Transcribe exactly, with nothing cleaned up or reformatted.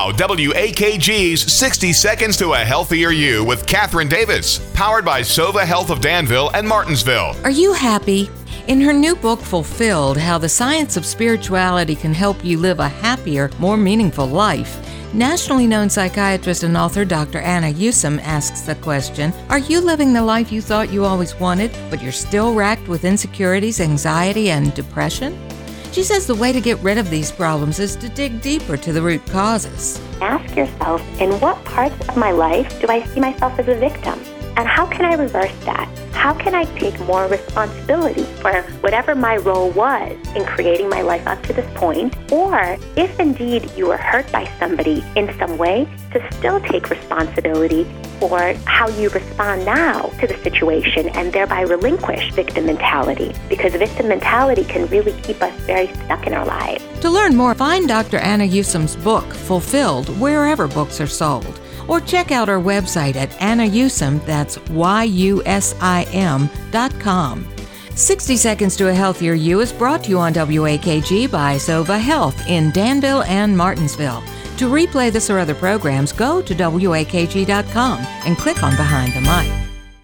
Now, W A K G's sixty Seconds to a Healthier You with Catherine Davis, powered by Sova Health of Danville and Martinsville. Are you happy? In her new book, Fulfilled, How the Science of Spirituality Can Help You Live a Happier, More Meaningful Life, nationally known psychiatrist and author Doctor Anna Yusim asks the question, are you living the life you thought you always wanted, but you're still racked with insecurities, anxiety, and depression? She says the way to get rid of these problems is to dig deeper to the root causes. Ask yourself, in what parts of my life do I see myself as a victim? And how can I reverse that? How can I take more responsibility for whatever my role was in creating my life up to this point? Or if indeed you were hurt by somebody in some way, to still take responsibility for how you respond now to the situation and thereby relinquish victim mentality. Because victim mentality can really keep us very stuck in our lives. To learn more, find Doctor Anna Yusim's book, Fulfilled, wherever books are sold. Or check out our website at Anna Yusim, that's Y U S I M dot com. sixty Seconds to a Healthier You is brought to you on W A K G by Sova Health in Danville and Martinsville. To replay this or other programs, go to W A K G dot com and click on Behind the Mic.